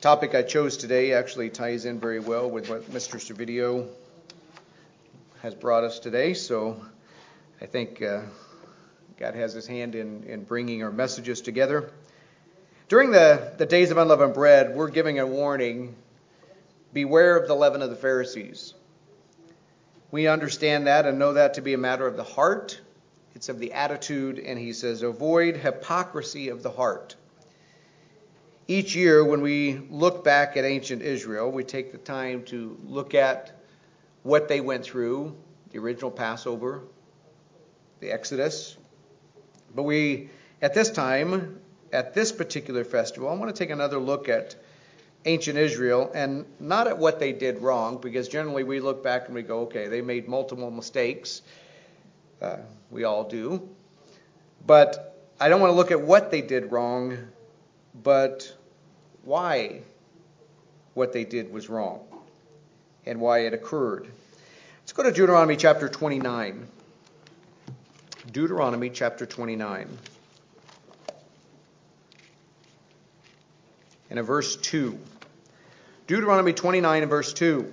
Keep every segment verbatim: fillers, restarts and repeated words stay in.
topic I chose today actually ties in very well with what Mister Servideo has brought us today. So I think uh, God has his hand in, in bringing our messages together. During the, the days of unleavened bread, we're giving a warning. Beware of the leaven of the Pharisees. We understand that and know that to be a matter of the heart. It's of the attitude, and he says, avoid hypocrisy of the heart. Each year when we look back at ancient Israel, we take the time to look at what they went through, the original Passover, the Exodus. But we, at this time, at this particular festival, I want to take another look at ancient Israel, and not at what they did wrong, because generally we look back and we go, okay, they made multiple mistakes. Uh, we all do. But I don't want to look at what they did wrong, but why what they did was wrong and why it occurred. Let's go to Deuteronomy chapter twenty-nine. Deuteronomy chapter twenty-nine. And in verse two. Deuteronomy twenty-nine and verse two.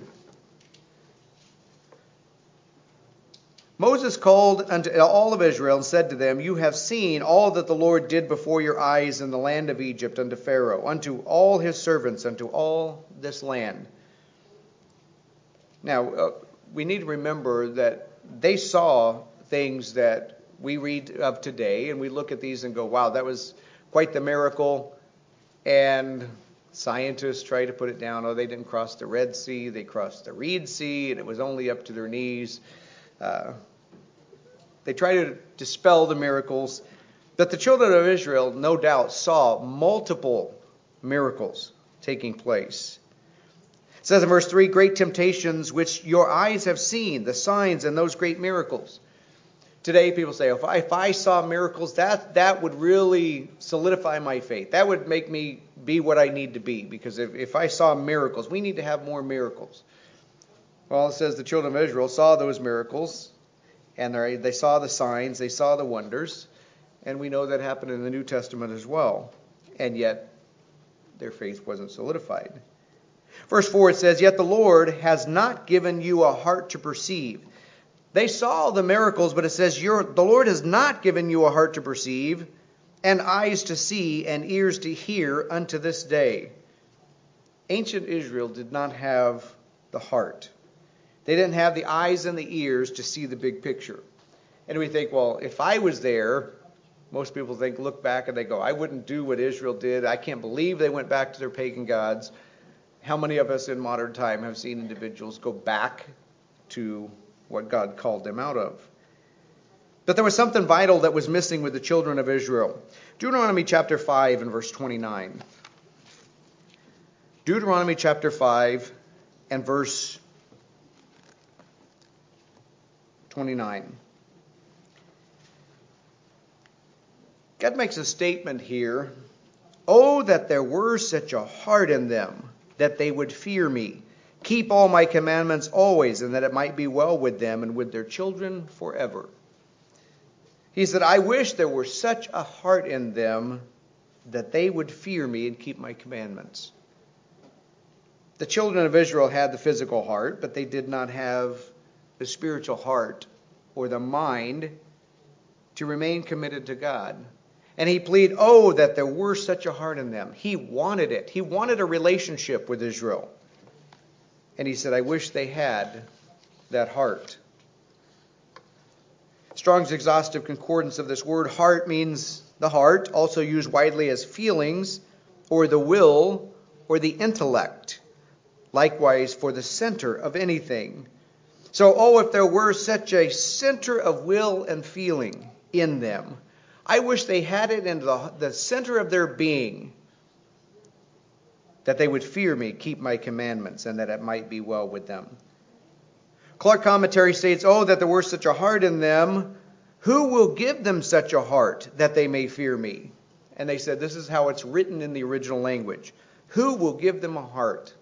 Moses called unto all of Israel and said to them, you have seen all that the Lord did before your eyes in the land of Egypt unto Pharaoh, unto all his servants, unto all this land. Now, uh, we need to remember that they saw things that we read of today, and we look at these and go, wow, that was quite the miracle. And scientists try to put it down. Oh, they didn't cross the Red Sea. They crossed the Reed Sea, and it was only up to their knees. Uh, they try to dispel the miracles. But the children of Israel, no doubt, saw multiple miracles taking place. It says in verse three, great temptations which your eyes have seen, the signs and those great miracles. Today people say, if I, if I saw miracles, that, that would really solidify my faith. That would make me be what I need to be. Because if, if I saw miracles, we need to have more miracles. Well, it says the children of Israel saw those miracles, and they saw the signs, they saw the wonders, and we know that happened in the New Testament as well. And yet, their faith wasn't solidified. Verse four, it says, yet the Lord has not given you a heart to perceive. They saw the miracles, but it says, You're, the Lord has not given you a heart to perceive, and eyes to see, and ears to hear unto this day. Ancient Israel did not have the heart. They didn't have the eyes and the ears to see the big picture. And we think, well, if I was there, most people think, look back and they go, I wouldn't do what Israel did. I can't believe they went back to their pagan gods. How many of us in modern time have seen individuals go back to what God called them out of? But there was something vital that was missing with the children of Israel. Deuteronomy chapter five and verse twenty-nine. Deuteronomy chapter five and verse twenty-nine. God makes a statement here. Oh, that there were such a heart in them, that they would fear me. Keep all my commandments always, and that it might be well with them and with their children forever. He said, I wish there were such a heart in them that they would fear me and keep my commandments. The children of Israel had the physical heart, but they did not have the spiritual heart or the mind to remain committed to God. And he pleaded, oh, that there were such a heart in them. He wanted it. He wanted a relationship with Israel. And he said, I wish they had that heart. Strong's exhaustive concordance of this word heart means the heart, also used widely as feelings or the will or the intellect. Likewise for the center of anything. So, oh, if there were such a center of will and feeling in them. I wish they had it in the, the center of their being. That they would fear me, keep my commandments, and that it might be well with them. Clark commentary states, oh, that there were such a heart in them. Who will give them such a heart that they may fear me? And they said, this is how it's written in the original language. Who will give them a heart?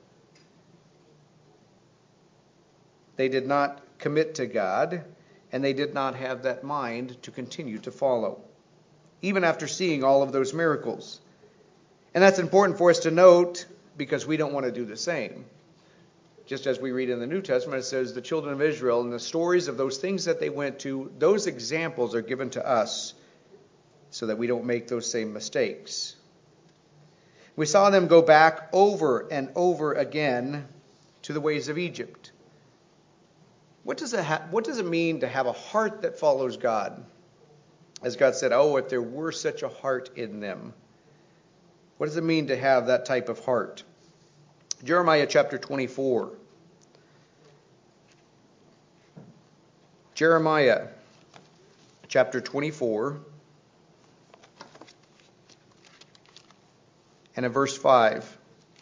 They did not commit to God, and they did not have that mind to continue to follow, even after seeing all of those miracles. And that's important for us to note because we don't want to do the same. Just as we read in the New Testament, it says the children of Israel and the stories of those things that they went to, those examples are given to us so that we don't make those same mistakes. We saw them go back over and over again to the ways of Egypt. What does it ha- what does it mean to have a heart that follows God? As God said, oh, if there were such a heart in them. What does it mean to have that type of heart? Jeremiah chapter twenty-four. Jeremiah chapter twenty-four. And in verse five.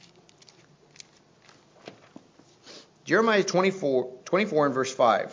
Jeremiah twenty-four, twenty-four and verse five.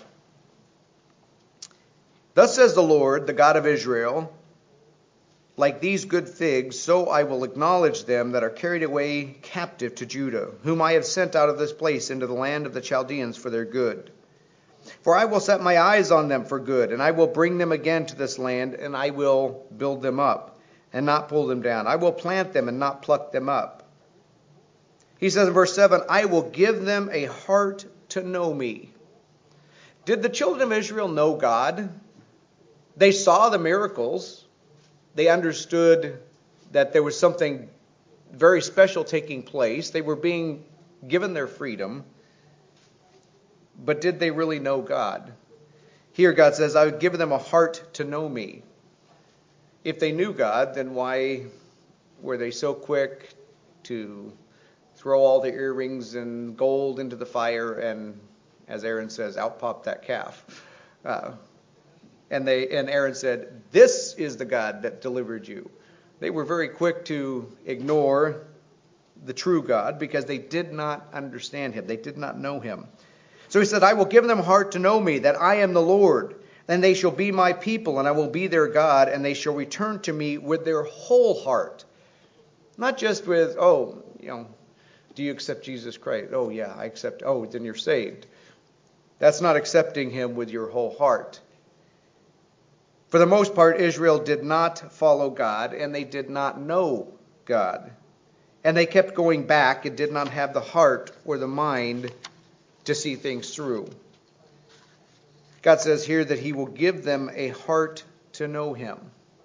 Thus says the Lord, the God of Israel, like these good figs, so I will acknowledge them that are carried away captive to Judah, whom I have sent out of this place into the land of the Chaldeans for their good. For I will set my eyes on them for good, and I will bring them again to this land, and I will build them up, and not pull them down. I will plant them and not pluck them up. He says in verse seven, I will give them a heart to know me. Did the children of Israel know God? They saw the miracles. They understood that there was something very special taking place. They were being given their freedom. But did they really know God? Here God says, I would give them a heart to know me. If they knew God, then why were they so quick to throw all the earrings and gold into the fire and, as Aaron says, out popped that calf? Uh, and they and Aaron said, this is the God that delivered you. They were very quick to ignore the true God because they did not understand him. They did not know him. So he said, I will give them a heart to know me, that I am the Lord. Then they shall be my people, and I will be their God, and they shall return to me with their whole heart. Not just with, oh, you know, do you accept Jesus Christ? Oh, yeah, I accept. Oh, then you're saved. That's not accepting him with your whole heart. For the most part, Israel did not follow God, and they did not know God. And they kept going back and did not have the heart or the mind to see things through. God says here that he will give them a heart to know him.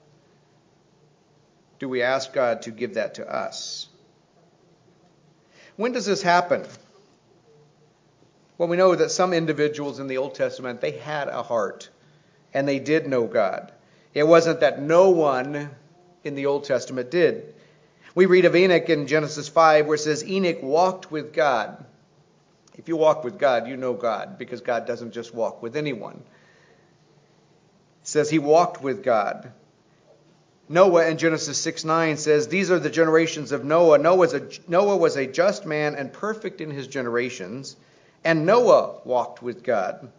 Do we ask God to give that to us? When does this happen? Well, we know that some individuals in the Old Testament, they had a heart, and they did know God. It wasn't that no one in the Old Testament did. We read of Enoch in Genesis five, where it says, Enoch walked with God. If you walk with God, you know God, because God doesn't just walk with anyone. It says he walked with God. Noah in Genesis six nine says, these are the generations of Noah. Noah was, a, Noah was a just man and perfect in his generations, and Noah walked with God.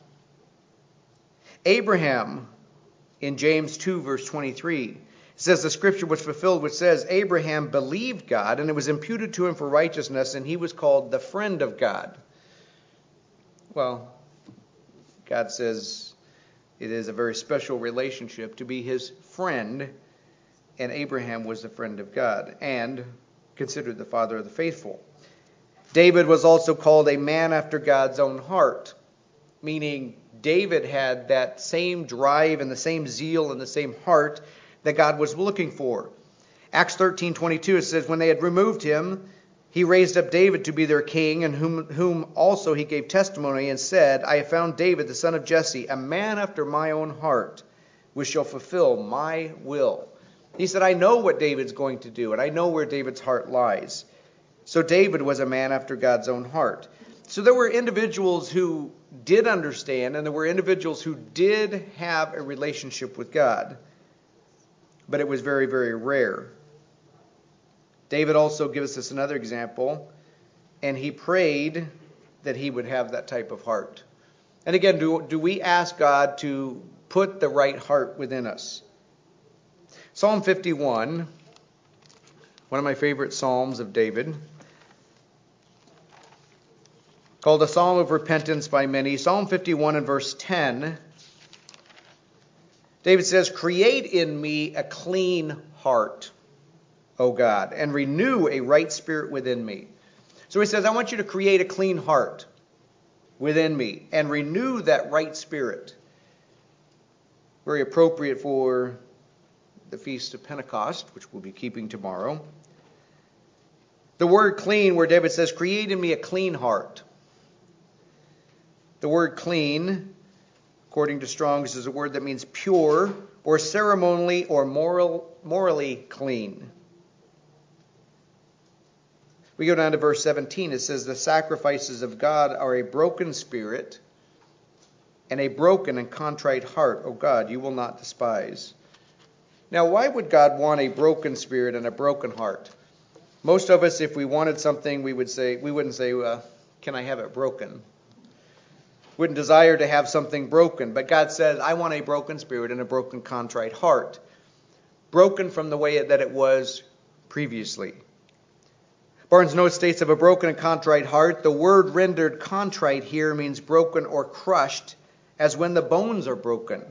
Abraham in James two verse twenty-three says the scripture was fulfilled which says, Abraham believed God, and it was imputed to him for righteousness, and he was called the friend of God. Well, God says it is a very special relationship to be his friend, and Abraham was the friend of God and considered the father of the faithful. David was also called a man after God's own heart, meaning David had that same drive and the same zeal and the same heart that God was looking for. Acts thirteen twenty-two, it says, when they had removed him, he raised up David to be their king, and whom, whom also he gave testimony and said, I have found David, the son of Jesse, a man after my own heart, which shall fulfill my will. He said, I know what David's going to do, and I know where David's heart lies. So David was a man after God's own heart. So there were individuals who did understand, and there were individuals who did have a relationship with God. But it was very, very rare. David also gives us another example, and he prayed that he would have that type of heart. And again, do, do we ask God to put the right heart within us? Psalm fifty-one, one of my favorite psalms of David, called a psalm of repentance by many. Psalm fifty-one and verse ten, David says, create in me a clean heart, O God, and renew a right spirit within me. So he says, I want you to create a clean heart within me and renew that right spirit. Very appropriate for the Feast of Pentecost, which we'll be keeping tomorrow. The word clean, where David says, create in me a clean heart. The word clean, according to Strong's, is a word that means pure or ceremonially or moral, morally clean. We go down to verse seventeen. It says, the sacrifices of God are a broken spirit and a broken and contrite heart, O God, you will not despise. Now, why would God want a broken spirit and a broken heart? Most of us, if we wanted something, we would say, we wouldn't say, uh, can I have it broken? Wouldn't desire to have something broken. But God says, I want a broken spirit and a broken, contrite heart. Broken from the way that it was previously. Barnes Notes states, of a broken and contrite heart, the word rendered contrite here means broken or crushed, as when the bones are broken.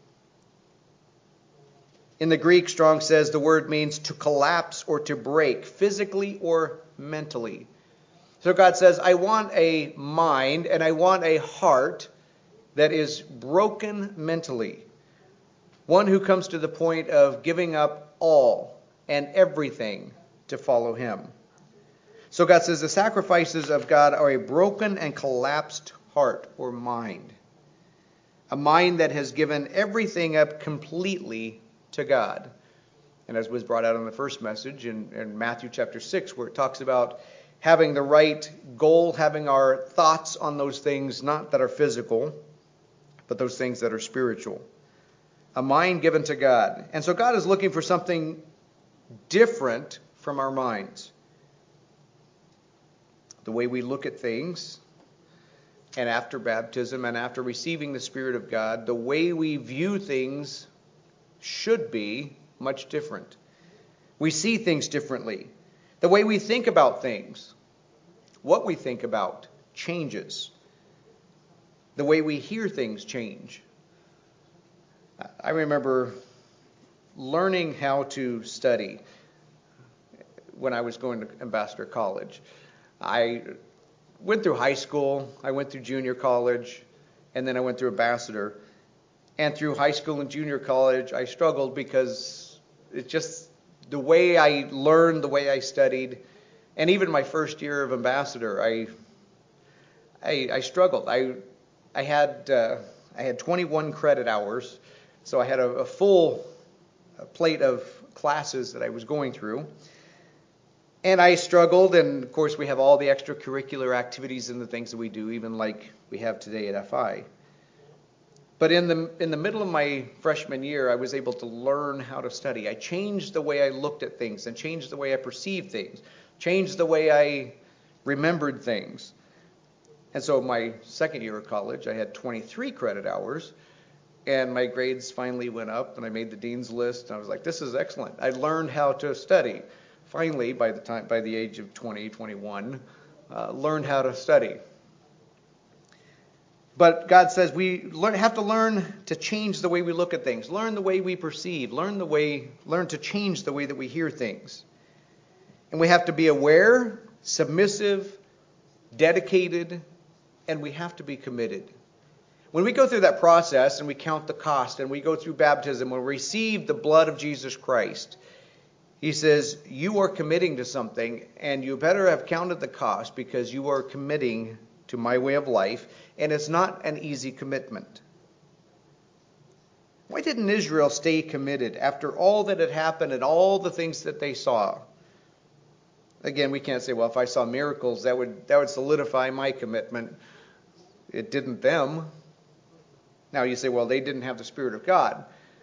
In the Greek, Strong says the word means to collapse or to break, physically or mentally. So God says, I want a mind and I want a heart that is broken mentally. One who comes to the point of giving up all and everything to follow him. So God says the sacrifices of God are a broken and collapsed heart or mind. A mind that has given everything up completely to God. And as was brought out in the first message in, in Matthew chapter six, where it talks about having the right goal, having our thoughts on those things, not that are physical, but those things that are spiritual. A mind given to God. And so God is looking for something different from our minds. The way we look at things, and after baptism and after receiving the Spirit of God, the way we view things should be much different. We see things differently. The way we think about things, what we think about, changes. The way we hear things change. I remember learning how to study when I was going to Ambassador College. I went through high school, I went through junior college, and then I went through Ambassador. And through high school and junior college, I struggled because it's just the way I learned, the way I studied, and even my first year of Ambassador, I I, I struggled. I I had uh, I had twenty-one credit hours, so I had a, a full plate of classes that I was going through. And I struggled, and of course we have all the extracurricular activities and the things that we do, even like we have today at F I. But in the in the middle of my freshman year, I was able to learn how to study. I changed the way I looked at things and changed the way I perceived things, changed the way I remembered things. And so my second year of college, I had twenty-three credit hours, and my grades finally went up, and I made the dean's list, and I was like, this is excellent. I learned how to study. Finally, by the time by the age of twenty, twenty-one, uh, learned how to study. But God says we learn, have to learn to change the way we look at things, learn the way we perceive, learn the way, learn to change the way that we hear things. And we have to be aware, submissive, dedicated, and we have to be committed. When we go through that process and we count the cost and we go through baptism, when we receive the blood of Jesus Christ, he says, you are committing to something, and you better have counted the cost because you are committing to my way of life, and it's not an easy commitment. Why didn't Israel stay committed after all that had happened and all the things that they saw? Again, we can't say, well, if I saw miracles, that would that would solidify my commitment. It didn't them. Now you say, well, they didn't have the Spirit of God.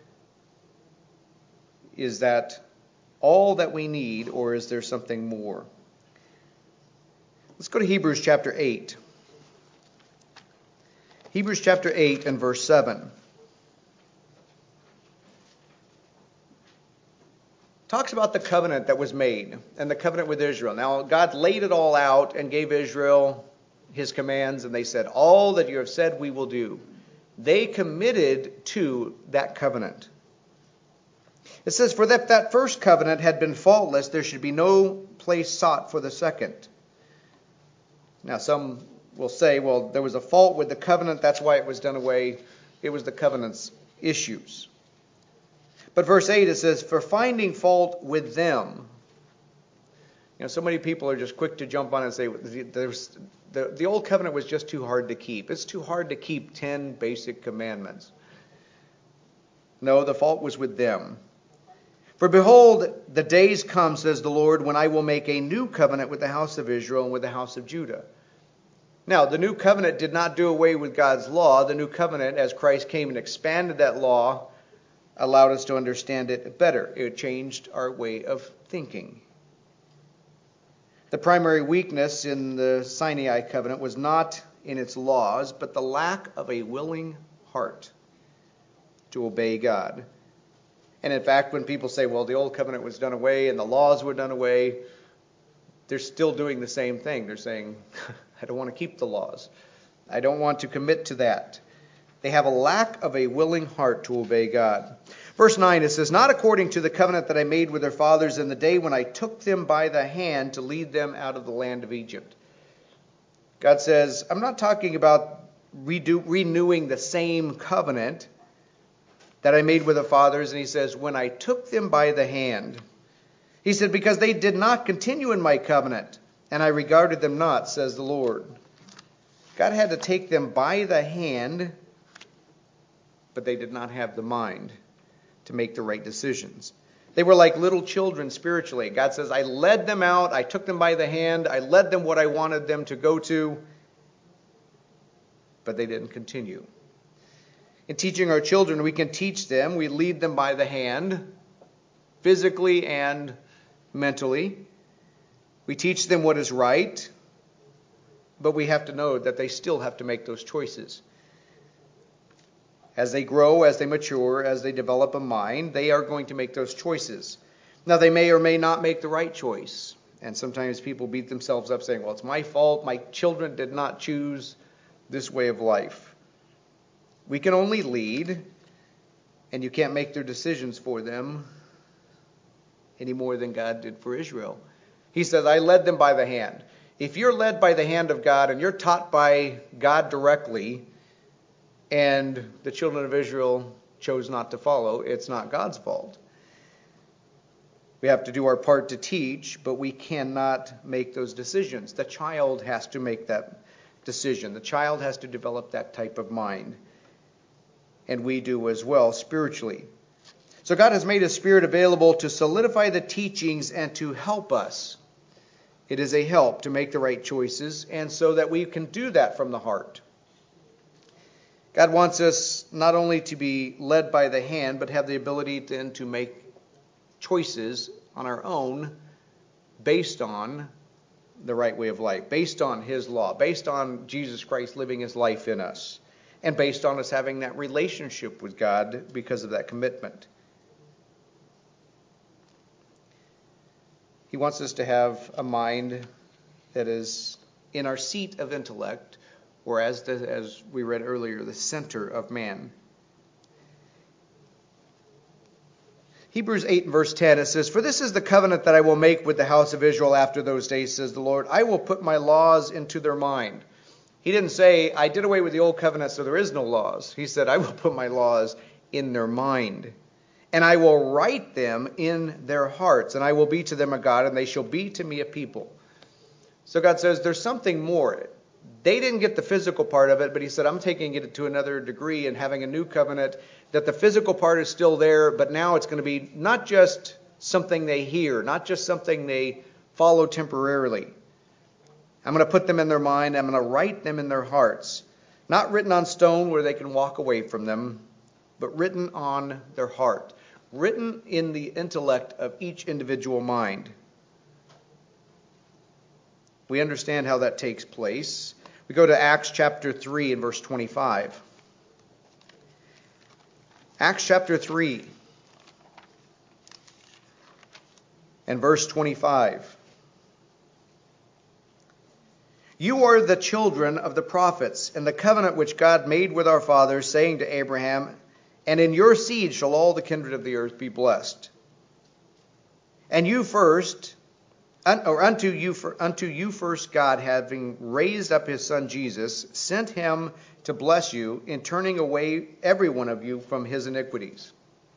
Is that all that we need, or is there something more? Let's go to Hebrews chapter eight. Hebrews chapter eight and verse seven. Talks about the covenant that was made and the covenant with Israel. Now, God laid it all out and gave Israel his commands, and they said, all that you have said we will do. They committed to that covenant. It says, for that that first covenant had been faultless, there should be no place sought for the second. Now, some will say, well, there was a fault with the covenant, that's why it was done away. It was the covenant's issues. But verse eight, it says, for finding fault with them. You know, so many people are just quick to jump on and say, There's, the, the old covenant was just too hard to keep. It's too hard to keep ten basic commandments. No, the fault was with them. For behold, the days come, says the Lord, when I will make a new covenant with the house of Israel and with the house of Judah. Now, the new covenant did not do away with God's law. The new covenant, as Christ came and expanded that law, allowed us to understand it better. It changed our way of thinking. The primary weakness in the Sinai covenant was not in its laws, but the lack of a willing heart to obey God. And in fact, when people say, well, the old covenant was done away and the laws were done away, they're still doing the same thing. They're saying, I don't want to keep the laws. I don't want to commit to that. They have a lack of a willing heart to obey God. Verse nine, it says, not according to the covenant that I made with their fathers in the day when I took them by the hand to lead them out of the land of Egypt. God says, I'm not talking about redo, renewing the same covenant that I made with the fathers. And he says, when I took them by the hand, he said, because they did not continue in my covenant, and I regarded them not, says the Lord. God had to take them by the hand, but they did not have the mind to make the right decisions. They were like little children spiritually. God says, I led them out, I took them by the hand, I led them what I wanted them to go to, but they didn't continue. In teaching our children, we can teach them, we lead them by the hand, physically and mentally. We teach them what is right, but we have to know that they still have to make those choices. As they grow, as they mature, as they develop a mind, they are going to make those choices. Now, they may or may not make the right choice. And sometimes people beat themselves up saying, well, it's my fault. My children did not choose this way of life. We can only lead, and you can't make their decisions for them any more than God did for Israel. He says, I led them by the hand. If you're led by the hand of God and you're taught by God directly, and the children of Israel chose not to follow, it's not God's fault. We have to do our part to teach, but we cannot make those decisions. The child has to make that decision. The child has to develop that type of mind. And we do as well spiritually. So God has made His Spirit available to solidify the teachings and to help us. It is a help to make the right choices, and so that we can do that from the heart. God wants us not only to be led by the hand, but have the ability then to make choices on our own based on the right way of life, based on His law, based on Jesus Christ living His life in us, and based on us having that relationship with God because of that commitment. He wants us to have a mind that is in our seat of intellect, or as, the, as we read earlier, the center of man. Hebrews eight and verse ten, it says, for this is the covenant that I will make with the house of Israel after those days, says the Lord. I will put my laws into their mind. He didn't say, I did away with the old covenant, so there is no laws. He said, I will put my laws in their mind. And I will write them in their hearts. And I will be to them a God, and they shall be to me a people. So God says, there's something more. They didn't get the physical part of it, but He said, I'm taking it to another degree and having a new covenant, that the physical part is still there, but now it's going to be not just something they hear, not just something they follow temporarily. I'm going to put them in their mind. I'm going to write them in their hearts. Not written on stone where they can walk away from them, but written on their heart. Written in the intellect of each individual mind. We understand how that takes place. We go to Acts chapter three and verse twenty-five. Acts chapter three and verse twenty-five. You are the children of the prophets, and the covenant which God made with our fathers, saying to Abraham, and in your seed shall all the kindred of the earth be blessed. And you first or unto you, for, unto you first God, having raised up his Son Jesus, sent him to bless you in turning away every one of you from his iniquities.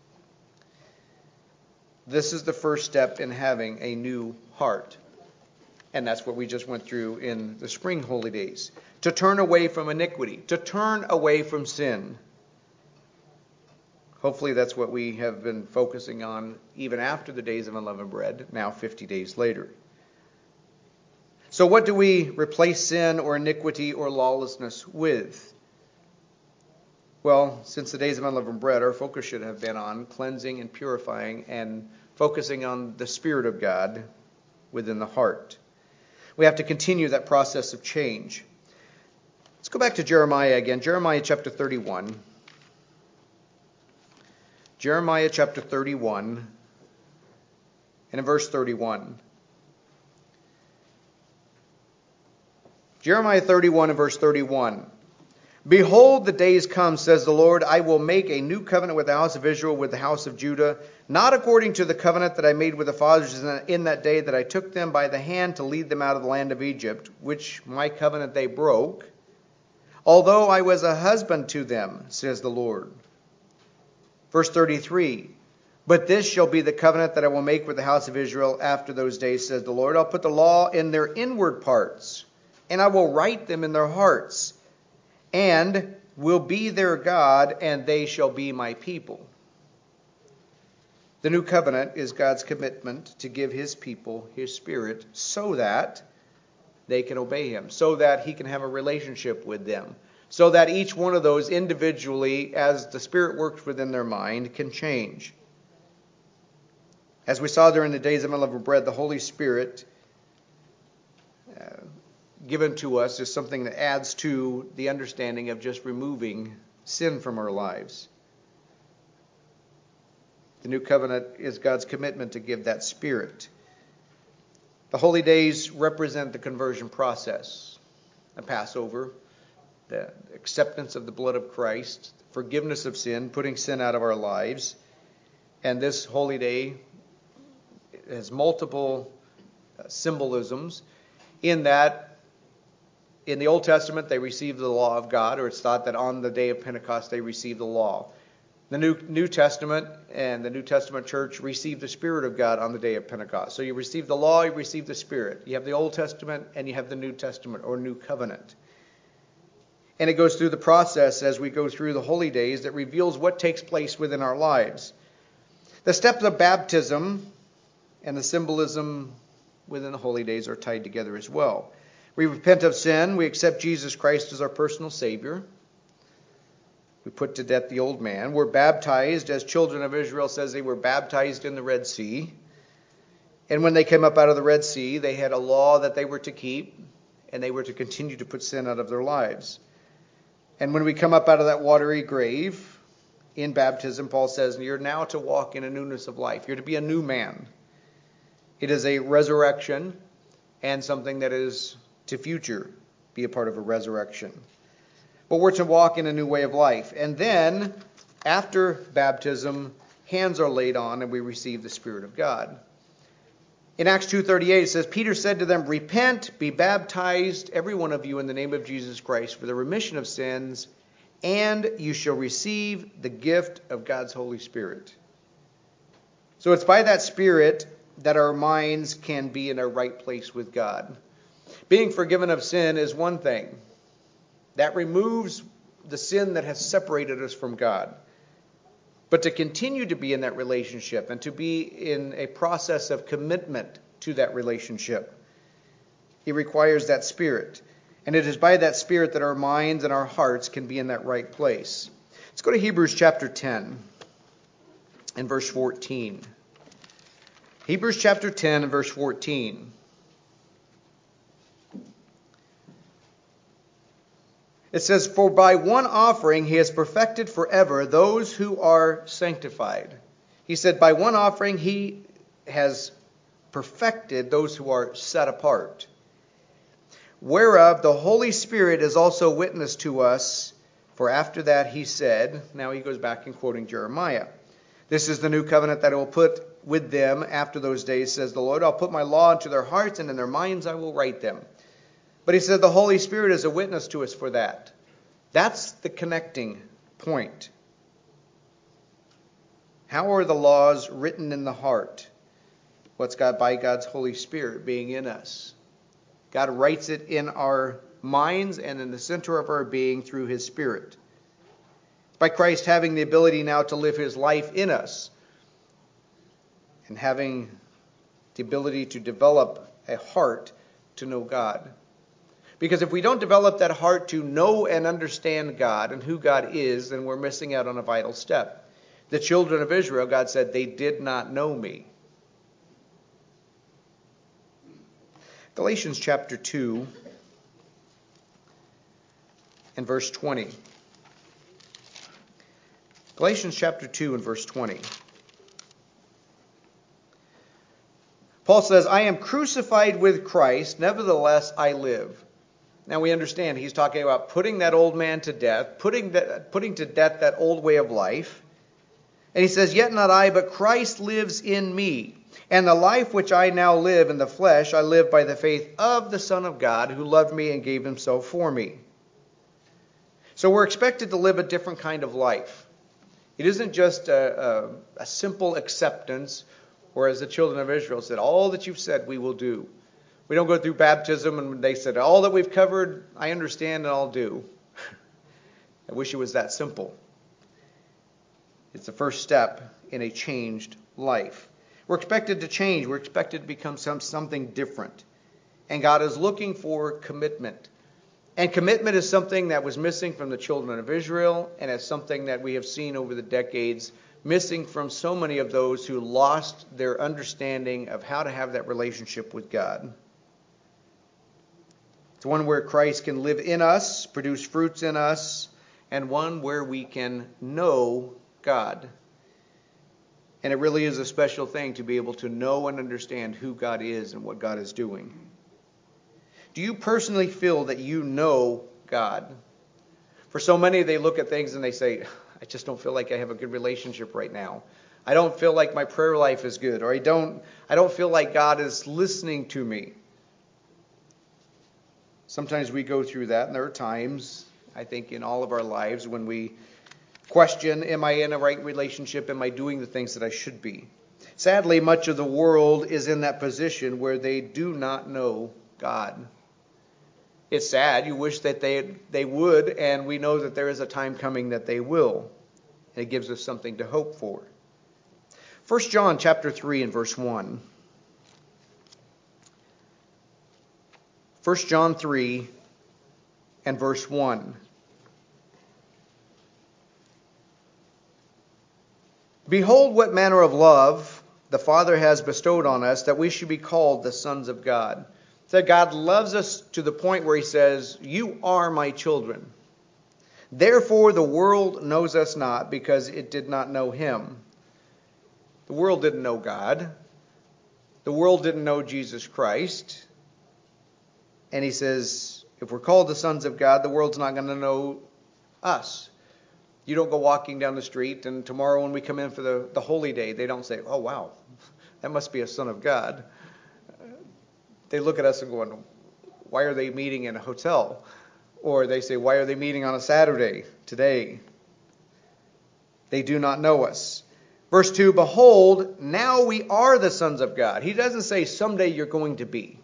This is the first step in having a new heart. And that's what we just went through in the spring holy days. To turn away from iniquity, to turn away from sin. Hopefully that's what we have been focusing on even after the days of unleavened bread, now fifty days later. So what do we replace sin or iniquity or lawlessness with? Well, since the days of unleavened bread, our focus should have been on cleansing and purifying and focusing on the Spirit of God within the heart. We have to continue that process of change. Let's go back to Jeremiah again. Jeremiah chapter thirty-one. Jeremiah chapter thirty-one, and in verse thirty-one. Jeremiah thirty-one and verse thirty-one. Behold, the days come, says the Lord, I will make a new covenant with the house of Israel, with the house of Judah, not according to the covenant that I made with the fathers in that day that I took them by the hand to lead them out of the land of Egypt, which my covenant they broke, although I was a husband to them, says the Lord. Verse thirty-three, but this shall be the covenant that I will make with the house of Israel after those days, says the Lord. I'll put the law in their inward parts, and I will write them in their hearts, and will be their God, and they shall be my people. The new covenant is God's commitment to give his people his Spirit so that they can obey him, so that he can have a relationship with them, so that each one of those individually, as the Spirit works within their mind, can change. As we saw during the days of unleavened bread, the Holy Spirit uh, given to us is something that adds to the understanding of just removing sin from our lives. The new covenant is God's commitment to give that Spirit. The holy days represent the conversion process. The Passover, the acceptance of the blood of Christ, forgiveness of sin, putting sin out of our lives. And this holy day has multiple symbolisms in that in the Old Testament they received the law of God, or it's thought that on the day of Pentecost they received the law. The New New Testament and the New Testament church received the Spirit of God on the day of Pentecost. So you receive the law, you receive the Spirit. You have the Old Testament and you have the New Testament or New Covenant. And it goes through the process as we go through the holy days that reveals what takes place within our lives. The steps of baptism and the symbolism within the holy days are tied together as well. We repent of sin. We accept Jesus Christ as our personal Savior. We put to death the old man. We're baptized, as children of Israel says they were baptized in the Red Sea. And when they came up out of the Red Sea, they had a law that they were to keep, and they were to continue to put sin out of their lives. And when we come up out of that watery grave, in baptism, Paul says, you're now to walk in a newness of life. You're to be a new man. It is a resurrection and something that is to future be a part of a resurrection. But we're to walk in a new way of life. And then, after baptism, hands are laid on and we receive the Spirit of God. In Acts two thirty-eight, it says, Peter said to them, repent, be baptized, every one of you, in the name of Jesus Christ, for the remission of sins, and you shall receive the gift of God's Holy Spirit. So it's by that Spirit that our minds can be in a right place with God. Being forgiven of sin is one thing. That removes the sin that has separated us from God. But to continue to be in that relationship and to be in a process of commitment to that relationship, it requires that Spirit. And it is by that Spirit that our minds and our hearts can be in that right place. Let's go to Hebrews chapter ten and verse fourteen. Hebrews chapter ten and verse fourteen. It says, for by one offering he has perfected forever those who are sanctified. He said, by one offering he has perfected those who are set apart. Whereof the Holy Spirit is also witness to us. For after that he said, now he goes back and quoting Jeremiah, this is the new covenant that I will put with them after those days, says the Lord. I'll put my law into their hearts, and in their minds I will write them. But he said the Holy Spirit is a witness to us for that. That's the connecting point. How are the laws written in the heart? What's God by God's Holy Spirit being in us? God writes it in our minds and in the center of our being through his Spirit. By Christ having the ability now to live his life in us and having the ability to develop a heart to know God. Because if we don't develop that heart to know and understand God and who God is, then we're missing out on a vital step. The children of Israel, God said, they did not know me. Galatians chapter two and verse twenty. Galatians chapter two and verse twenty. Paul says, I am crucified with Christ, nevertheless I live. Now we understand he's talking about putting that old man to death, putting, that, putting to death that old way of life. And he says, yet not I, but Christ lives in me. And the life which I now live in the flesh, I live by the faith of the Son of God, who loved me and gave himself for me. So we're expected to live a different kind of life. It isn't just a, a, a simple acceptance, or as the children of Israel said, all that you've said we will do. We don't go through baptism and they said, all that we've covered, I understand and I'll do. I wish it was that simple. It's the first step in a changed life. We're expected to change. We're expected to become some, something different. And God is looking for commitment. And commitment is something that was missing from the children of Israel, and it's something that we have seen over the decades missing from so many of those who lost their understanding of how to have that relationship with God. It's one where Christ can live in us, produce fruits in us, and one where we can know God. And it really is a special thing to be able to know and understand who God is and what God is doing. Do you personally feel that you know God? For so many, they look at things and they say, I just don't feel like I have a good relationship right now. I don't feel like my prayer life is good, or I don't, I don't feel like God is listening to me. Sometimes we go through that, and there are times, I think, in all of our lives when we question, am I in a right relationship? Am I doing the things that I should be? Sadly, much of the world is in that position where they do not know God. It's sad. You wish that they they would, and we know that there is a time coming that they will. And it gives us something to hope for. First John chapter three and verse one. First John three and verse one. Behold, what manner of love the Father has bestowed on us, that we should be called the sons of God. So God loves us to the point where he says, you are my children. Therefore the world knows us not, because it did not know him. The world didn't know God. The world didn't know Jesus Christ. And he says, if we're called the sons of God, the world's not going to know us. You don't go walking down the street, and tomorrow when we come in for the, the holy day, they don't say, oh, wow, that must be a son of God. They look at us and go, why are they meeting in a hotel? Or they say, why are they meeting on a Saturday today? They do not know us. Verse two, behold, now we are the sons of God. He doesn't say someday you're going to be.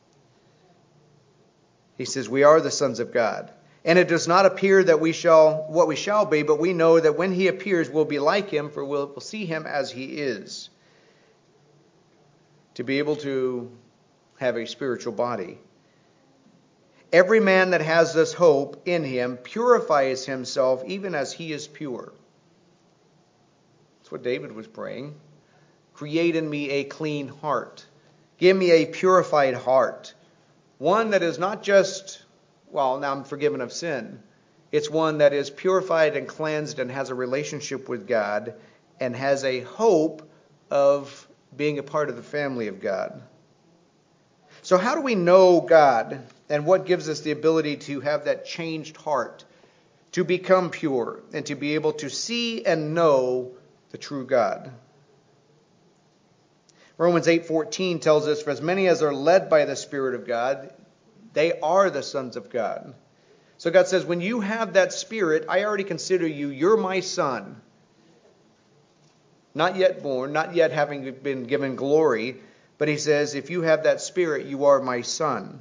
He says we are the sons of God. And it does not appear that we shall what we shall be, but we know that when he appears, we'll be like him, for we'll, we'll see him as he is. To be able to have a spiritual body. Every man that has this hope in him purifies himself even as he is pure. That's what David was praying. Create in me a clean heart. Give me a purified heart. One that is not just, well, now I'm forgiven of sin. It's one that is purified and cleansed and has a relationship with God and has a hope of being a part of the family of God. So how do we know God, and what gives us the ability to have that changed heart, to become pure, and to be able to see and know the true God? Romans eight fourteen tells us, for as many as are led by the Spirit of God, they are the sons of God. So God says, when you have that Spirit, I already consider you, you're my son. Not yet born, not yet having been given glory, but he says, if you have that Spirit, you are my son.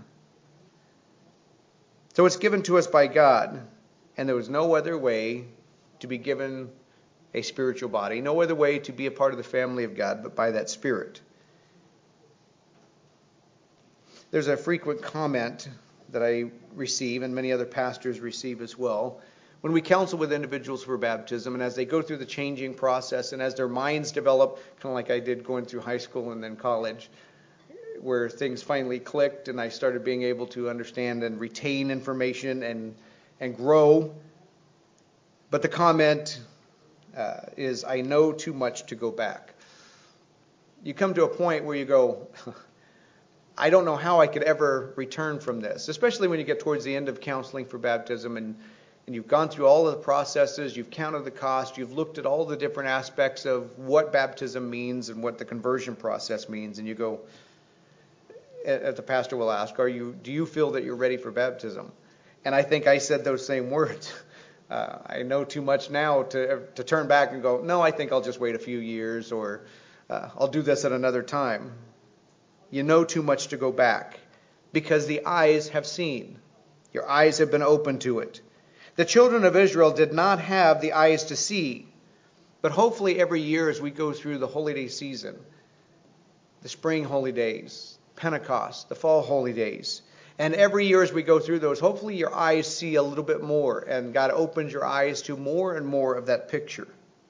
So it's given to us by God, and there was no other way to be given a spiritual body, no other way to be a part of the family of God but by that Spirit. There's a frequent comment that I receive, and many other pastors receive as well, when we counsel with individuals for baptism, and as they go through the changing process, and as their minds develop, kind of like I did going through high school and then college, where things finally clicked and I started being able to understand and retain information and and grow. But the comment uh, is, I know too much to go back. You come to a point where you go, I don't know how I could ever return from this, especially when you get towards the end of counseling for baptism and and you've gone through all of the processes, you've counted the cost, you've looked at all the different aspects of what baptism means and what the conversion process means, and you go, as the pastor will ask, "Are you? Do you feel that you're ready for baptism?" And I think I said those same words. Uh, I know too much now to to turn back and go, no, I think I'll just wait a few years, or uh, I'll do this at another time. You know too much to go back, because the eyes have seen. Your eyes have been opened to it. The children of Israel did not have the eyes to see, but hopefully every year as we go through the holy day season, the spring holy days, Pentecost, the fall holy days, and every year as we go through those, hopefully your eyes see a little bit more, and God opens your eyes to more and more of that picture,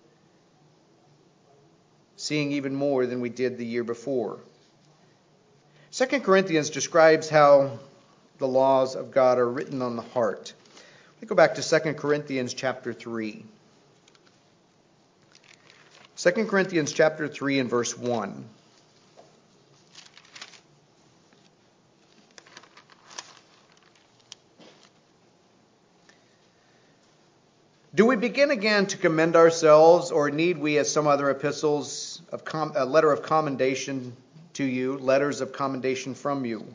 seeing even more than we did the year before. Second Corinthians describes how the laws of God are written on the heart. We go back to Second Corinthians chapter three. Second Corinthians chapter three and verse one. Do we begin again to commend ourselves, or need we, as some other epistles, of com- a letter of commendation to you, letters of commendation from you?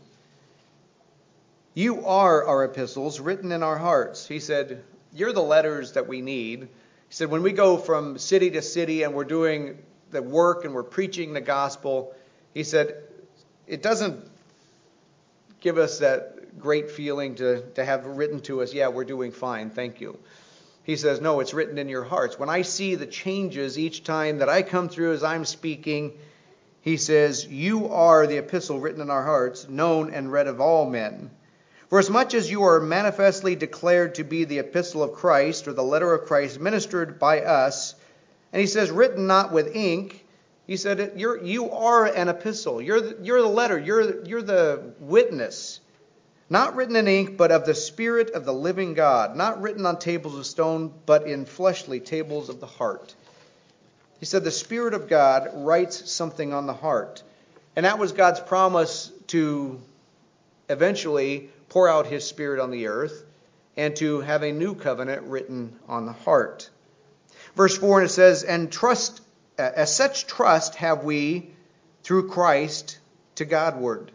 You are our epistles written in our hearts. He said, you're the letters that we need. He said, when we go from city to city and we're doing the work and we're preaching the gospel, he said, it doesn't give us that great feeling to, to have written to us, yeah, we're doing fine, thank you. He says, no, it's written in your hearts. When I see the changes each time that I come through as I'm speaking, he says, you are the epistle written in our hearts, known and read of all men. For as much as you are manifestly declared to be the epistle of Christ, or the letter of Christ ministered by us, and he says, written not with ink, he said, you're, you are an epistle. You're the, you're the letter. You're, you're the witness. Not written in ink, but of the Spirit of the living God. Not written on tables of stone, but in fleshly tables of the heart. He said the Spirit of God writes something on the heart. And that was God's promise to eventually pour out his Spirit on the earth and to have a new covenant written on the heart. Verse four, and it says, and trust, as such trust have we through Christ to Godward.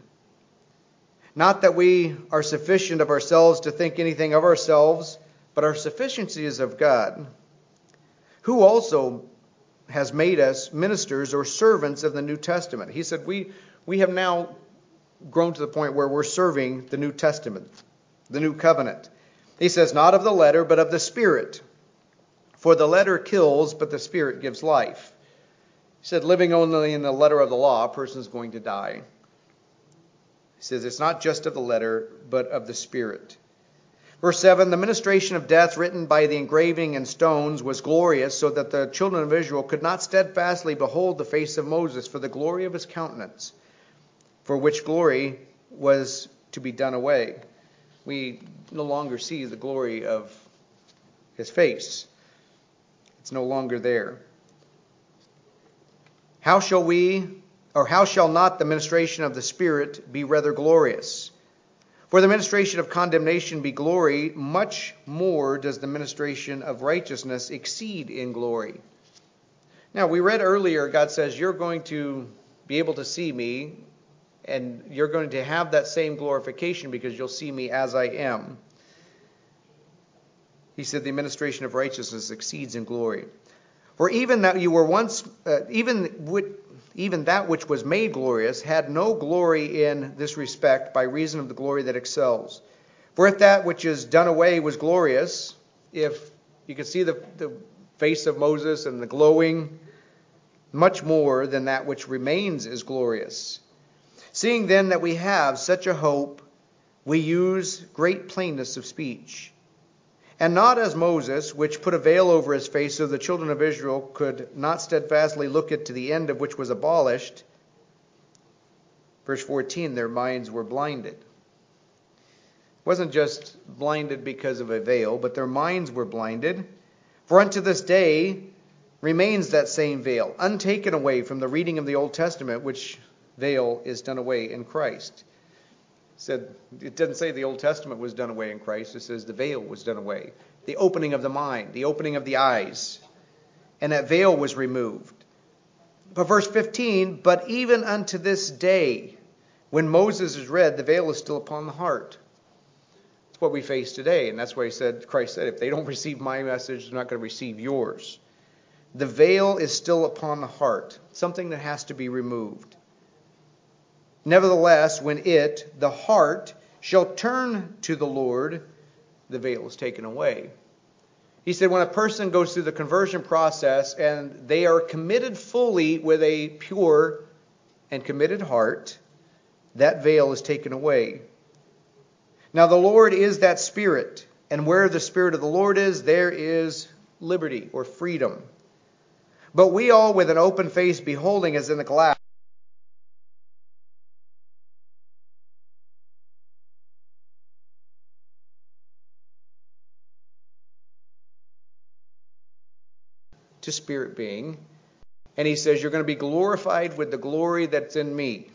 Not that we are sufficient of ourselves to think anything of ourselves, but our sufficiency is of God, who also has made us ministers or servants of the New Testament. He said we we have now grown to the point where we're serving the New Testament, the New Covenant. He says, not of the letter, but of the Spirit. For the letter kills, but the Spirit gives life. He said, living only in the letter of the law, a person is going to die. He says, it's not just of the letter, but of the Spirit. Verse seven, the ministration of death written by the engraving in stones was glorious, so that the children of Israel could not steadfastly behold the face of Moses for the glory of his countenance, for which glory was to be done away. We no longer see the glory of his face. It's no longer there. How shall we, or how shall not the ministration of the Spirit be rather glorious? For the ministration of condemnation be glory, much more does the ministration of righteousness exceed in glory. Now, we read earlier, God says, you're going to be able to see me, and you're going to have that same glorification because you'll see me as I am. He said the administration of righteousness exceeds in glory. For even that you were once, uh, even with, even that which was made glorious had no glory in this respect by reason of the glory that excels. For if that which is done away was glorious, if you could see the, the face of Moses and the glowing, much more than that which remains is glorious. Seeing then that we have such a hope, we use great plainness of speech. And not as Moses, which put a veil over his face so the children of Israel could not steadfastly look it to the end of which was abolished. Verse fourteen, their minds were blinded. It wasn't just blinded because of a veil, but their minds were blinded. For unto this day remains that same veil, untaken away from the reading of the Old Testament, which veil is done away in Christ. It said, it doesn't say the Old Testament was done away in Christ. It says the veil was done away. The opening of the mind, the opening of the eyes. And that veil was removed. But verse fifteen, but even unto this day, when Moses is read, the veil is still upon the heart. That's what we face today. And that's why he said, Christ said, if they don't receive my message, they're not going to receive yours. The veil is still upon the heart, something that has to be removed. Nevertheless, when it, the heart, shall turn to the Lord, the veil is taken away. He said when a person goes through the conversion process and they are committed fully with a pure and committed heart, that veil is taken away. Now the Lord is that Spirit, and where the Spirit of the Lord is, there is liberty or freedom. But we all with an open face beholding as in the glass, to spirit being. And he says, you're going to be glorified with the glory that's in me.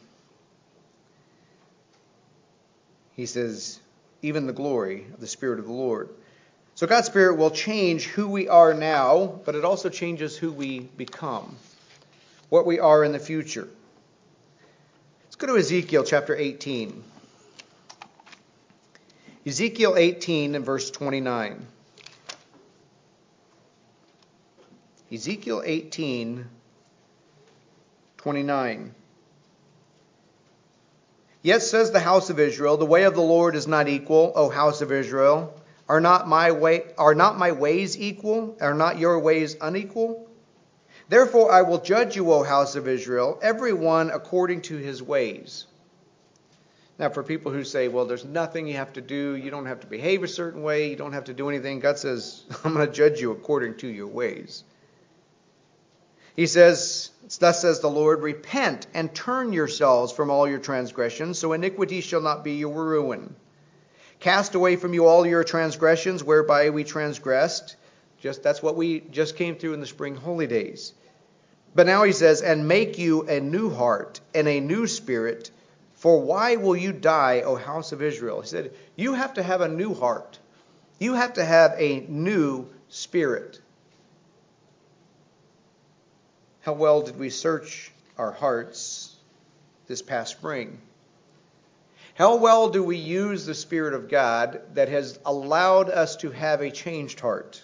He says, even the glory of the Spirit of the Lord. So God's Spirit will change who we are now, but it also changes who we become, what we are in the future. Let's go to Ezekiel chapter eighteen. Ezekiel eighteen and verse twenty-nine. Ezekiel eighteen, twenty-nine. Yet says the house of Israel, the way of the Lord is not equal, O house of Israel. Are not my way, are not my ways equal? Are not your ways unequal? Therefore I will judge you, O house of Israel, every one according to his ways. Now for people who say, well, there's nothing you have to do, you don't have to behave a certain way, you don't have to do anything, God says, I'm going to judge you according to your ways. He says, thus says the Lord, repent and turn yourselves from all your transgressions, so iniquity shall not be your ruin. Cast away from you all your transgressions, whereby we transgressed. Just that's what we just came through in the spring holy days. But now he says, and make you a new heart and a new spirit. For why will you die, O house of Israel? He said, you have to have a new heart. You have to have a new spirit. How well did we search our hearts this past spring? How well do we use the Spirit of God that has allowed us to have a changed heart?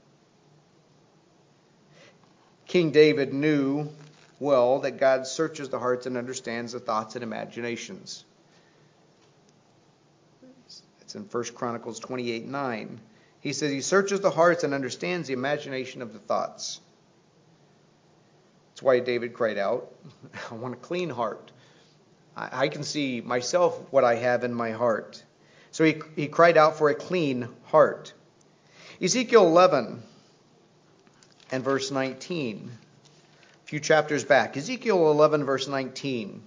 King David knew well that God searches the hearts and understands the thoughts and imaginations. It's in First Chronicles twenty-eight nine. He says he searches the hearts and understands the imagination of the thoughts. That's why David cried out, I want a clean heart. I, I can see myself what I have in my heart. So he, he cried out for a clean heart. Ezekiel eleven and verse nineteen. A few chapters back. Ezekiel eleven verse nineteen.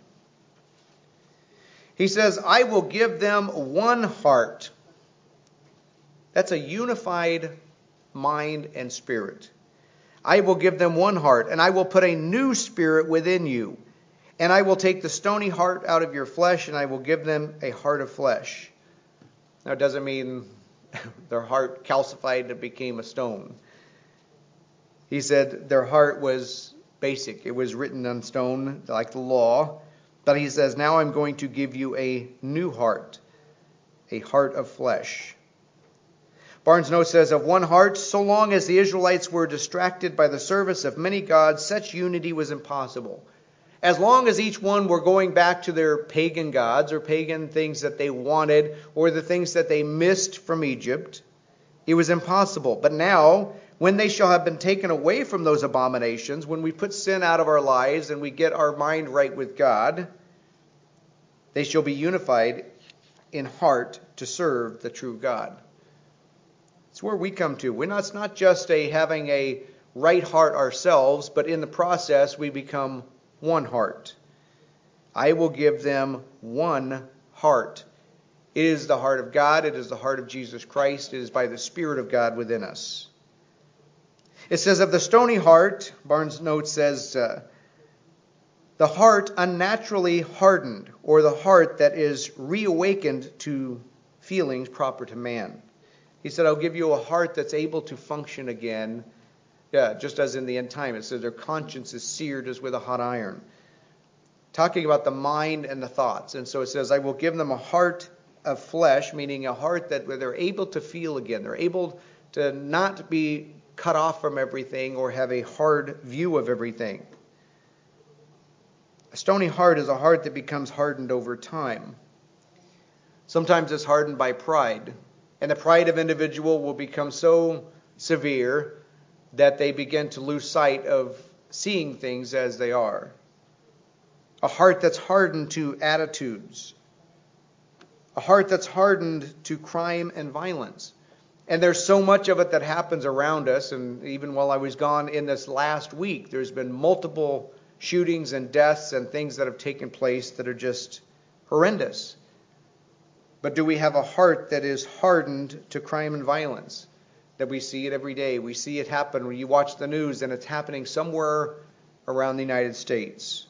He says, I will give them one heart. That's a unified mind and spirit. I will give them one heart, and I will put a new spirit within you. And I will take the stony heart out of your flesh, and I will give them a heart of flesh. Now, it doesn't mean their heart calcified and became a stone. He said their heart was basic. It was written on stone like the law. But he says, now I'm going to give you a new heart, a heart of flesh. Barnes' note says, of one heart, so long as the Israelites were distracted by the service of many gods, such unity was impossible. As long as each one were going back to their pagan gods or pagan things that they wanted or the things that they missed from Egypt, it was impossible. But now, when they shall have been taken away from those abominations, when we put sin out of our lives and we get our mind right with God, they shall be unified in heart to serve the true God. It's where we come to. We're not, it's not just a having a right heart ourselves, but in the process we become one heart. I will give them one heart. It is the heart of God. It is the heart of Jesus Christ. It is by the Spirit of God within us. It says of the stony heart, Barnes' note says, uh, the heart unnaturally hardened, or the heart that is reawakened to feelings proper to man. He said, I'll give you a heart that's able to function again. Yeah, just as in the end time, it says their conscience is seared as with a hot iron. Talking about the mind and the thoughts. And so it says, I will give them a heart of flesh, meaning a heart that where they're able to feel again. They're able to not be cut off from everything or have a hard view of everything. A stony heart is a heart that becomes hardened over time. Sometimes it's hardened by pride. And the pride of individual will become so severe that they begin to lose sight of seeing things as they are. A heart that's hardened to attitudes. A heart that's hardened to crime and violence. And there's so much of it that happens around us. And even while I was gone in this last week, there's been multiple shootings and deaths and things that have taken place that are just horrendous. But do we have a heart that is hardened to crime and violence? That we see it every day. We see it happen when you watch the news and it's happening somewhere around the United States.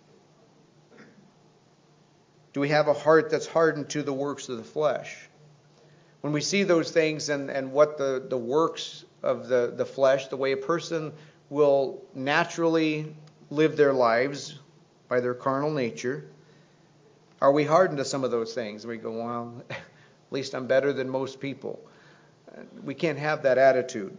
Do we have a heart that's hardened to the works of the flesh? When we see those things and, and what the, the works of the, the flesh, the way a person will naturally live their lives by their carnal nature, are we hardened to some of those things? We go, well, at least I'm better than most people. We can't have that attitude.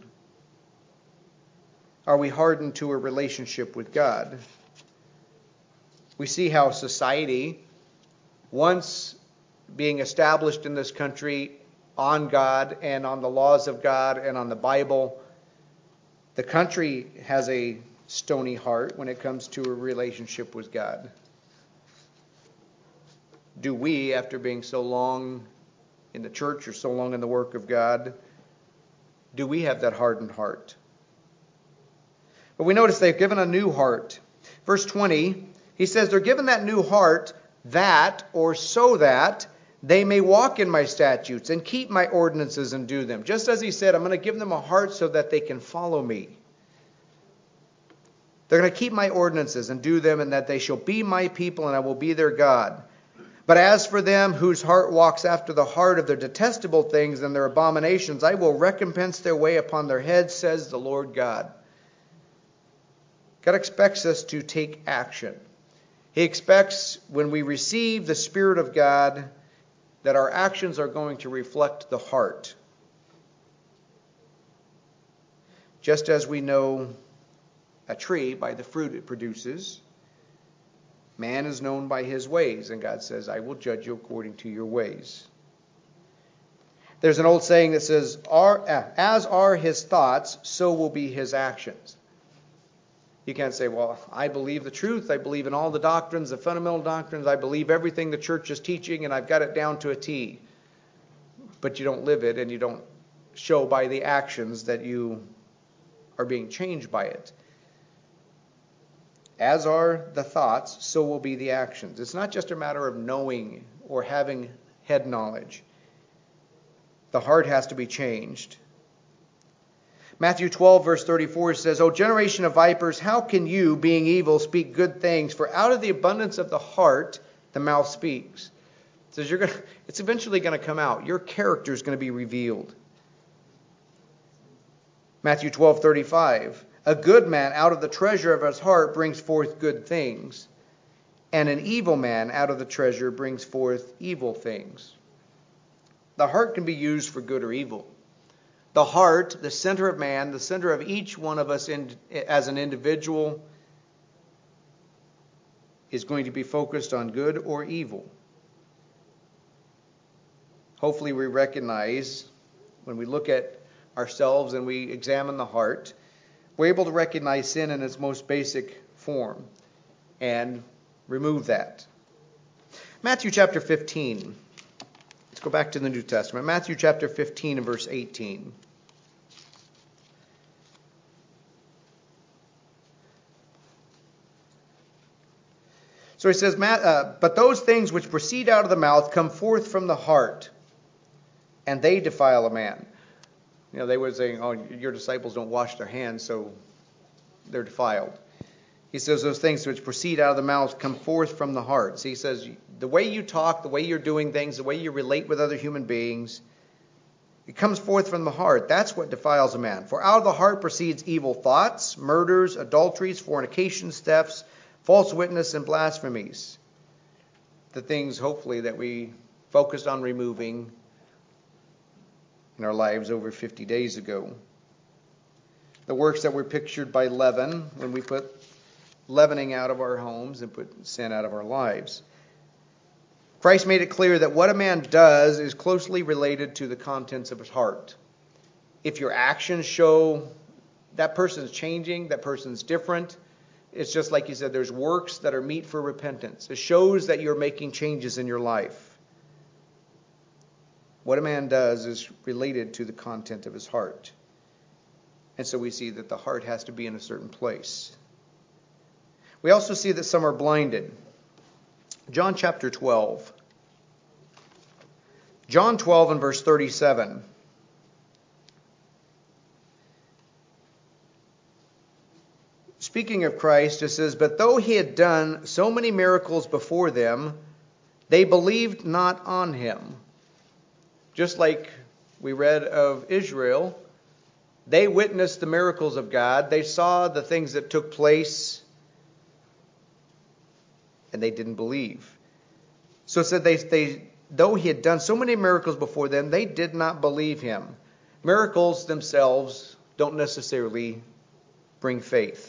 Are we hardened to a relationship with God? We see how society, once being established in this country on God and on the laws of God and on the Bible, the country has a stony heart when it comes to a relationship with God. Do we, after being so long in the church or so long in the work of God, do we have that hardened heart? But we notice they've given a new heart. Verse twenty, he says they're given that new heart that, or so that, they may walk in my statutes and keep my ordinances and do them. Just as he said, I'm going to give them a heart so that they can follow me. They're going to keep my ordinances and do them, and that they shall be my people and I will be their God. But as for them whose heart walks after the heart of their detestable things and their abominations, I will recompense their way upon their heads, says the Lord God. God expects us to take action. He expects when we receive the Spirit of God that our actions are going to reflect the heart. Just as we know a tree by the fruit it produces, man is known by his ways, and God says, I will judge you according to your ways. There's an old saying that says, as are his thoughts, so will be his actions. You can't say, well, I believe the truth. I believe in all the doctrines, the fundamental doctrines. I believe everything the church is teaching, and I've got it down to a T. But you don't live it, and you don't show by the actions that you are being changed by it. As are the thoughts, so will be the actions. It's not just a matter of knowing or having head knowledge. The heart has to be changed. Matthew twelve, verse thirty-four says, O generation of vipers, how can you, being evil, speak good things? For out of the abundance of the heart, the mouth speaks. It says you're going to, it's eventually going to come out. Your character is going to be revealed. Matthew twelve, thirty-five. A good man out of the treasure of his heart brings forth good things, and an evil man out of the treasure brings forth evil things. The heart can be used for good or evil. The heart, the center of man, the center of each one of us in, as an individual, is going to be focused on good or evil. Hopefully we recognize, when we look at ourselves and we examine the heart, we're able to recognize sin in its most basic form and remove that. Matthew chapter fifteen. Let's go back to the New Testament. Matthew chapter fifteen and verse eighteen. So he says, uh, but those things which proceed out of the mouth come forth from the heart, and they defile a man. You know, they were saying, oh, your disciples don't wash their hands, so they're defiled. He says those things which proceed out of the mouth come forth from the heart. So he says the way you talk, the way you're doing things, the way you relate with other human beings, it comes forth from the heart. That's what defiles a man. For out of the heart proceeds evil thoughts, murders, adulteries, fornications, thefts, false witness, and blasphemies. The things, hopefully, that we focused on removing in our lives over fifty days ago. The works that were pictured by leaven, when we put leavening out of our homes and put sin out of our lives. Christ made it clear that what a man does is closely related to the contents of his heart. If your actions show that person's changing, that person's different, it's just like you said, there's works that are meet for repentance. It shows that you're making changes in your life. What a man does is related to the content of his heart. And so we see that the heart has to be in a certain place. We also see that some are blinded. John chapter twelve. John twelve and verse thirty-seven. Speaking of Christ, it says, but though he had done so many miracles before them, they believed not on him. Just like we read of Israel, they witnessed the miracles of God. They saw the things that took place, and they didn't believe. So it said, they, they, though he had done so many miracles before them, they did not believe him. Miracles themselves don't necessarily bring faith.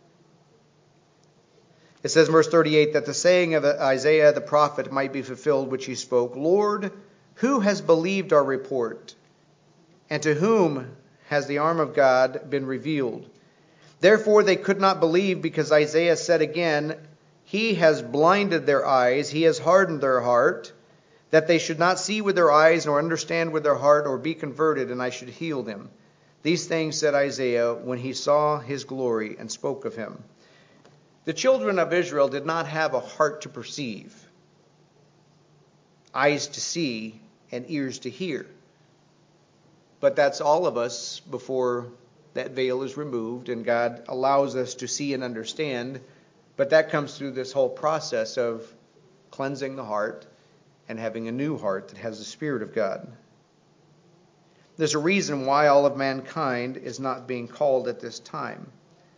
It says in verse thirty-eight that the saying of Isaiah the prophet might be fulfilled, which he spoke, Lord, who has believed our report? And to whom has the arm of God been revealed? Therefore they could not believe, because Isaiah said again, He has blinded their eyes, he has hardened their heart, that they should not see with their eyes, nor understand with their heart, or be converted, and I should heal them. These things said Isaiah when he saw his glory and spoke of him. The children of Israel did not have a heart to perceive, eyes to see, and ears to hear. But that's all of us before that veil is removed and God allows us to see and understand. But that comes through this whole process of cleansing the heart and having a new heart that has the Spirit of God. There's a reason why all of mankind is not being called at this time.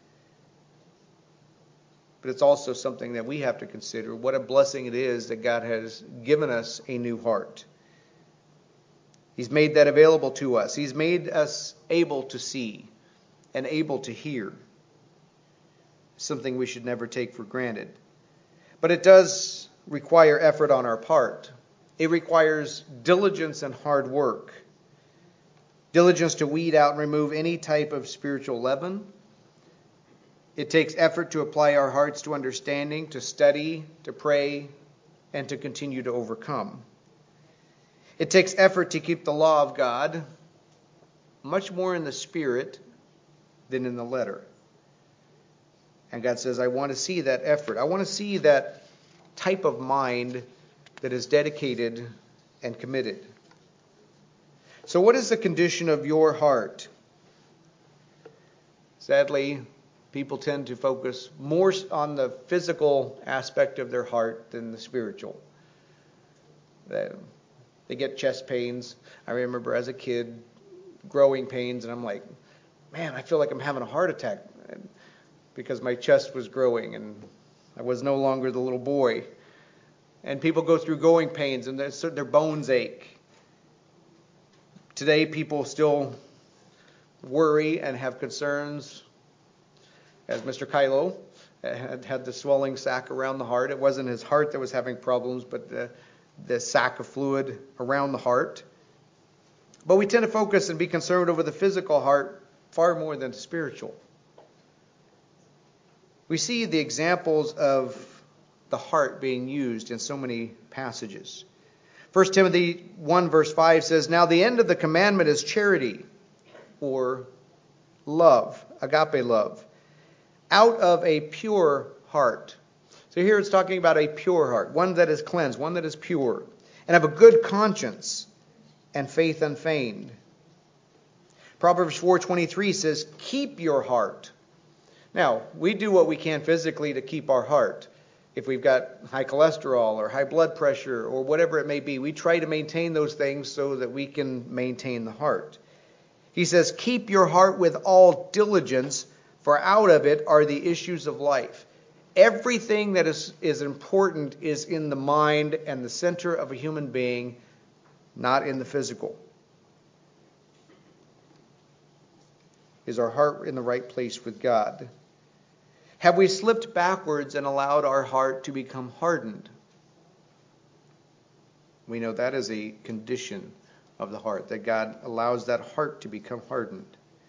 But it's also something that we have to consider. What a blessing it is that God has given us a new heart. He's made that available to us. He's made us able to see and able to hear. Something we should never take for granted. But it does require effort on our part. It requires diligence and hard work. Diligence to weed out and remove any type of spiritual leaven. It takes effort to apply our hearts to understanding, to study, to pray, and to continue to overcome. It takes effort to keep the law of God much more in the spirit than in the letter. And God says, I want to see that effort. I want to see that type of mind that is dedicated and committed. So what is the condition of your heart? Sadly, people tend to focus more on the physical aspect of their heart than the spiritual. They, they get chest pains. I remember as a kid, growing pains, and I'm like, man, I feel like I'm having a heart attack. because my chest was growing and I was no longer the little boy. And people go through growing pains and their, their bones ache. Today, people still worry and have concerns. As Mister Kylo had had the swelling sac around the heart. It wasn't his heart that was having problems, but the, the sac of fluid around the heart. But we tend to focus and be concerned over the physical heart far more than the spiritual. We see the examples of the heart being used in so many passages. First Timothy one verse five says, "Now the end of the commandment is charity," or love, agape love, out of a pure heart. So here it's talking about a pure heart, one that is cleansed, one that is pure, and of a good conscience and faith unfeigned. Proverbs four twenty-three says, "Keep your heart." Now, we do what we can physically to keep our heart. If we've got high cholesterol or high blood pressure or whatever it may be, we try to maintain those things so that we can maintain the heart. He says, "Keep your heart with all diligence, for out of it are the issues of life." Everything that is, is important is in the mind and the center of a human being, not in the physical. Is our heart in the right place with God? Have we slipped backwards and allowed our heart to become hardened? We know that is a condition of the heart, that God allows that heart to become hardened.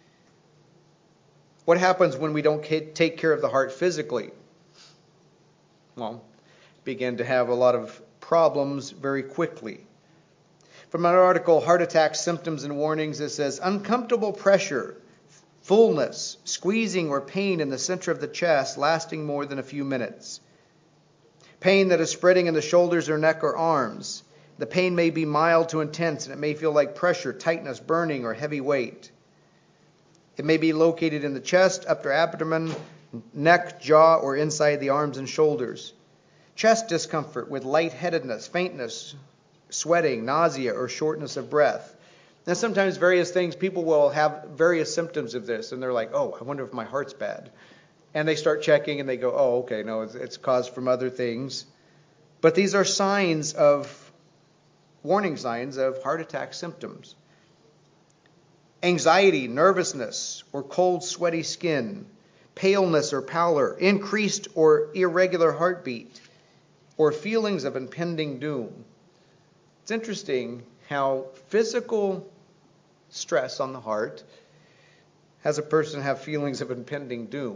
What happens when we don't take care of the heart physically? Well, begin to have a lot of problems very quickly. From an article, Heart Attack Symptoms and Warnings, it says, uncomfortable pressure, fullness, squeezing or pain in the center of the chest lasting more than a few minutes. Pain that is spreading in the shoulders or neck or arms. The pain may be mild to intense, and it may feel like pressure, tightness, burning, or heavy weight. It may be located in the chest, upper abdomen, neck, jaw, or inside the arms and shoulders. Chest discomfort with lightheadedness, faintness, sweating, nausea, or shortness of breath. And sometimes various things, people will have various symptoms of this, and they're like, oh, I wonder if my heart's bad. And they start checking, and they go, oh, okay, no, it's, it's caused from other things. But these are signs of, warning signs of heart attack symptoms. Anxiety, nervousness, or cold, sweaty skin, paleness or pallor, increased or irregular heartbeat, or feelings of impending doom. It's interesting how physical stress on the heart has a person have feelings of impending doom.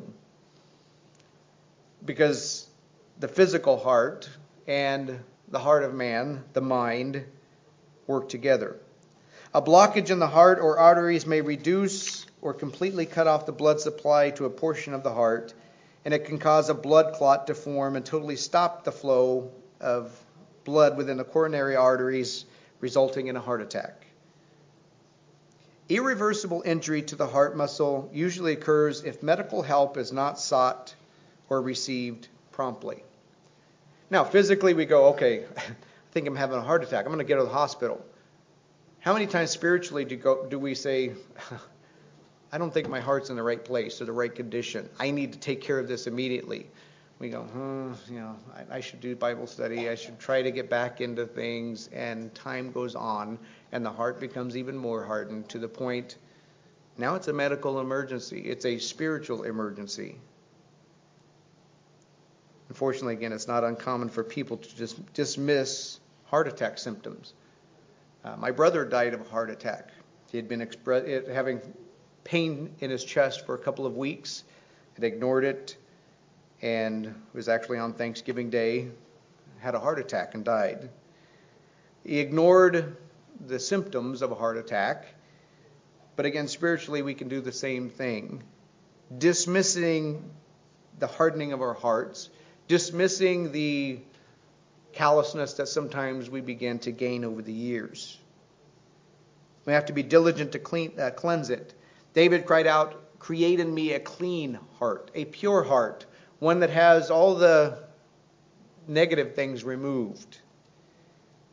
Because the physical heart and the heart of man, the mind, work together. A blockage in the heart or arteries may reduce or completely cut off the blood supply to a portion of the heart, and it can cause a blood clot to form and totally stop the flow of blood within the coronary arteries, resulting in a heart attack. Irreversible injury to the heart muscle usually occurs if medical help is not sought or received promptly. Now, physically we go, okay, I think I'm having a heart attack. I'm going to get to the hospital. How many times spiritually do, go, do we say, I don't think my heart's in the right place or the right condition. I need to take care of this immediately. We go, hmm, you know, I, I should do Bible study. I should try to get back into things. And time goes on, and the heart becomes even more hardened to the point, now it's a medical emergency. It's a spiritual emergency. Unfortunately, again, it's not uncommon for people to just dismiss heart attack symptoms. Uh, my brother died of a heart attack. He had been expre- having pain in his chest for a couple of weeks, had ignored it, and it was actually on Thanksgiving Day, had a heart attack and died. He ignored the symptoms of a heart attack, but again, spiritually, we can do the same thing. Dismissing the hardening of our hearts, dismissing the callousness that sometimes we begin to gain over the years. We have to be diligent to clean, uh, cleanse it. David cried out, create in me a clean heart, a pure heart, one that has all the negative things removed.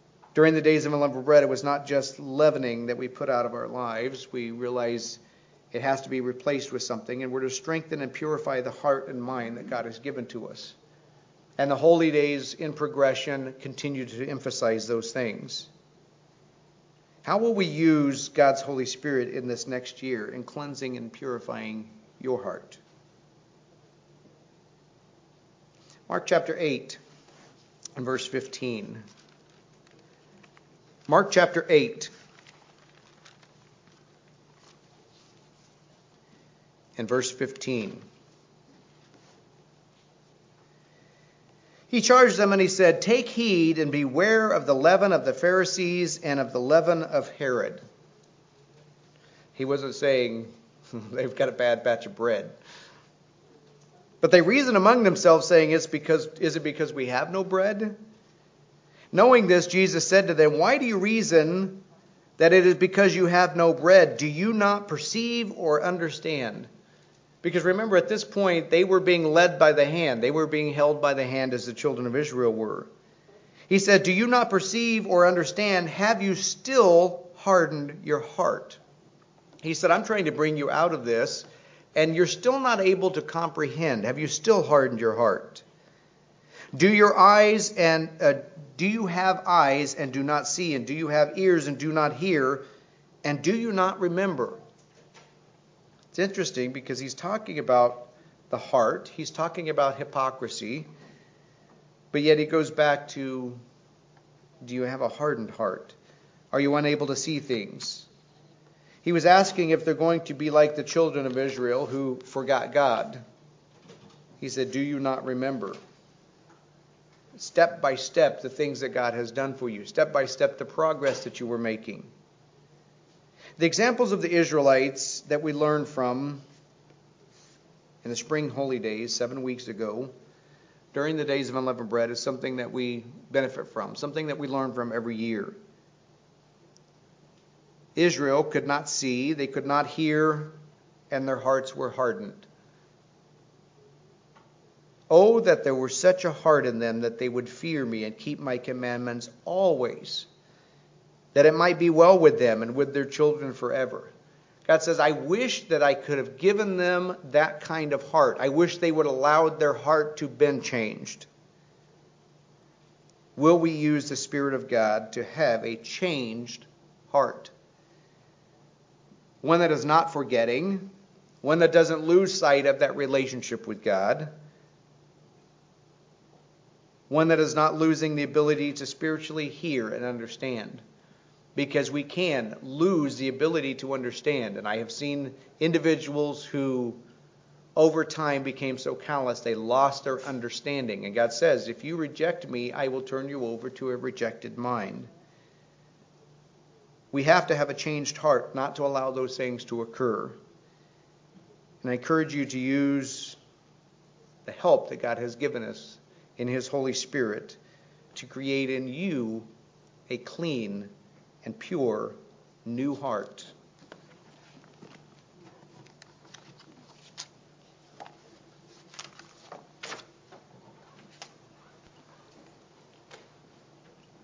During the days of unleavened bread, it was not just leavening that we put out of our lives. We realize It has to be replaced with something, and we're to strengthen and purify the heart and mind that God has given to us. And the holy days in progression continue to emphasize those things. How will we use God's Holy Spirit in this next year in cleansing and purifying your heart? Mark chapter eight and verse fifteen. Mark chapter eight and verse fifteen. He charged them and he said, "Take heed and beware of the leaven of the Pharisees and of the leaven of Herod." He wasn't saying they've got a bad batch of bread. But they reasoned among themselves, saying, "It's because, is it because we have no bread?" Knowing this, Jesus said to them, "Why do you reason that it is because you have no bread? Do you not perceive or understand?" Because remember, at this point, they were being led by the hand. They were being held by the hand as the children of Israel were. He said, "Do you not perceive or understand? Have you still hardened your heart?" He said, I'm trying to bring you out of this, and you're still not able to comprehend. Have you still hardened your heart? Do your eyes and uh, do you have eyes and do not see? And do you have ears and do not hear? And do you not remember? It's interesting because he's talking about the heart. He's talking about hypocrisy. But yet he goes back to, do you have a hardened heart? Are you unable to see things? He was asking if they're going to be like the children of Israel who forgot God. He said, do you not remember? Step by step, the things that God has done for you. Step by step, the progress that you were making. The examples of the Israelites that we learned from in the spring holy days, seven weeks ago, during the days of unleavened bread, is something that we benefit from, something that we learn from every year. Israel could not see, they could not hear, and their hearts were hardened. Oh, that there were such a heart in them that they would fear me and keep my commandments always, that it might be well with them and with their children forever. God says, I wish that I could have given them that kind of heart. I wish they would allow their heart to been changed. Will we use the Spirit of God to have a changed heart? One that is not forgetting, one that doesn't lose sight of that relationship with God, one that is not losing the ability to spiritually hear and understand. Because we can lose the ability to understand. And I have seen individuals who over time became so callous they lost their understanding. And God says, if you reject me, I will turn you over to a rejected mind. We have to have a changed heart, not to allow those things to occur. And I encourage you to use the help that God has given us in His Holy Spirit to create in you a clean and pure new heart.